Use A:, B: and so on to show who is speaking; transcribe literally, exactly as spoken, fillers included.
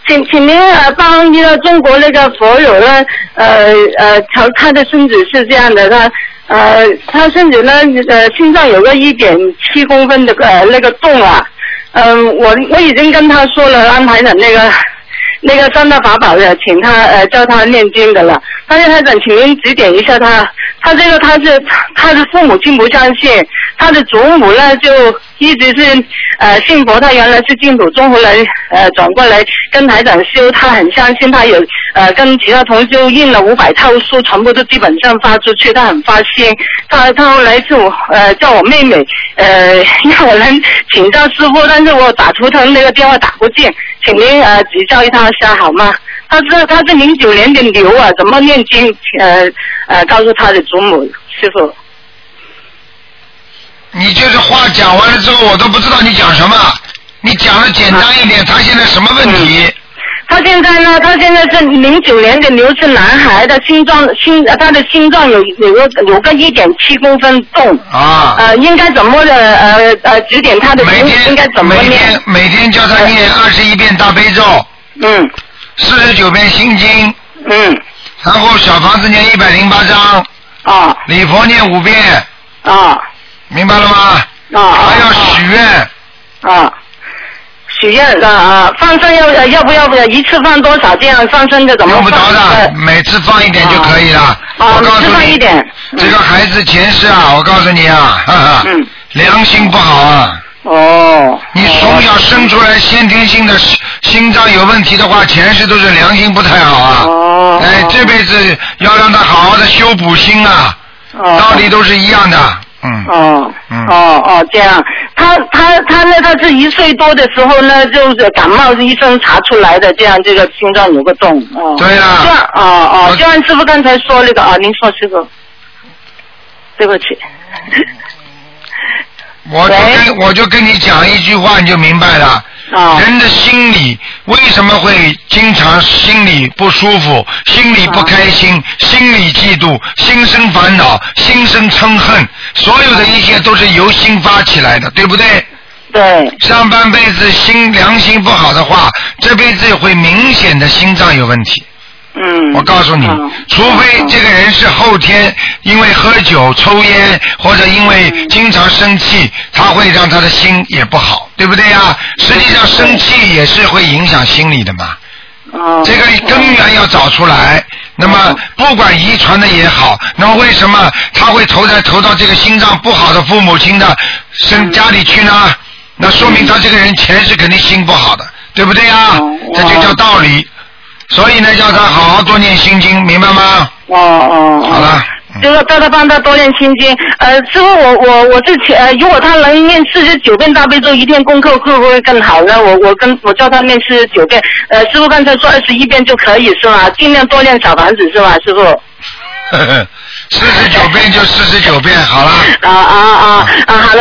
A: 请请您呃帮一个中国那个佛友呢，呃呃，他他的身子是这样的，他呃他身子呢呃心脏有个一点七公分的呃那个洞啊，嗯、呃、我我已经跟他说了安排的那个那个三大法宝的，请他呃教他念经的了，但是台长请您指点一下他，他这个他是他的父母亲不相信，他的祖母呢就一直是呃信佛，他原来是净土宗，后来呃转过来跟台长修，他很相信，他有呃跟其他同修印了五百套书，全部都基本上发出去，他很发心，他他后来就呃叫我妹妹呃让我能请教师傅，但是我打图腾那个电话打不进，请您呃指教一他下好吗？他是他是零九年的牛啊，怎么念经？呃呃，告诉他的祖母师傅。
B: 你就是话讲完了之后，我都不知道你讲什么。你讲的简单一点，啊、他现在什么问题？
A: 嗯、他现在呢？他现在是零九年的牛，是男孩的心脏心，他的心脏有有个有个一点七公分洞。啊。呃，应该怎么的？呃呃，指点他的经应该怎么念？
B: 每天每天叫他念二十一遍大悲咒。嗯。四十九遍心经。嗯。然后小房子念一百零八章。啊。礼佛念五遍。啊。明白了吗？啊，还要许愿。
A: 啊，许愿啊啊！放生要要不要一次放多少？这样放生的怎么？
B: 用不着的，每次放一点就可以了。啊，我告诉你，
A: 一点
B: 嗯、这个孩子前世啊，我告诉你啊，哈哈，嗯、良心不好啊。哦。你从小生出来先天性的心脏有问题的话，前世都是良心不太好啊。哦。哎，这辈子要让他好好的修补心啊。哦。道理都是一样的。嗯
A: 哦嗯哦哦这样，他他他呢？他是一岁多的时候呢，就是感冒，医生查出来的，这样这个心脏有个洞。哦，
B: 对啦。
A: 这样哦哦，就按师傅刚才说那个啊，您说师傅，对不起。
B: 我就跟我就跟你讲一句话，你就明白了。哦、人的心理为什么会经常心里不舒服、心里不开心、哦、心里嫉妒、心生烦恼、心生嗔恨，所有的一切都是由心发起来的，对不对？
A: 对。
B: 上半辈子心良心不好的话，这辈子会明显的心脏有问题。嗯，我告诉你，嗯、除非这个人是后天因为喝酒、抽烟，或者因为经常生气，他会让他的心也不好，对不对呀？实际上，生气也是会影响心理的嘛。哦。这个根源要找出来。那么，不管遗传的也好，那么为什么他会投在投到这个心脏不好的父母亲的身家里去呢？那说明他这个人前世肯定心不好的，对不对呀？这就叫道理。所以呢，叫他好好多念心经，明白吗？
A: 哦哦。
B: 好了。
A: 就是叫他帮他多念心经。呃，师傅，我我我是前、呃，如果他能念四十九遍大悲咒一天功课，会不会更好呢？我我跟我叫他念四十九遍。呃，师傅刚才说二十一遍就可以是吗？尽量多念小房子是吧，师傅？
B: 四十九遍就四十九遍，好了。
A: 啊啊啊啊！好了。